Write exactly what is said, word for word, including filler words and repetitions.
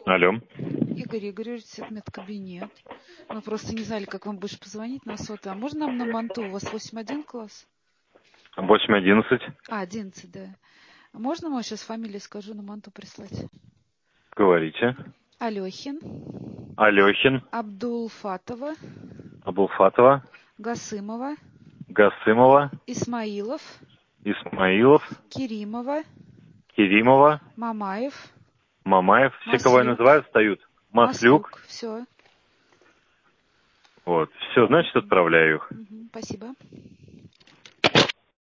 Алло. Игорь Игоревич, это медкабинет. Мы просто не знали, как вам больше позвонить на сотый. А можно нам на Манту? У вас восемь один класс? восемь одиннадцать. А, одиннадцать, да. А можно я сейчас фамилию скажу, на Манту прислать? Говорите. Алехин. Алехин. Абдулфатова. Абулфатова. Гасымова. Гасымова. Исмаилов. Исмаилов. Керимова. Керимова. Мамаев. Мамаев. Все, Маслюк. кого я называю, встают. Маслюк. Маслюк. Все. Вот. Все, значит, отправляю их. Угу, спасибо.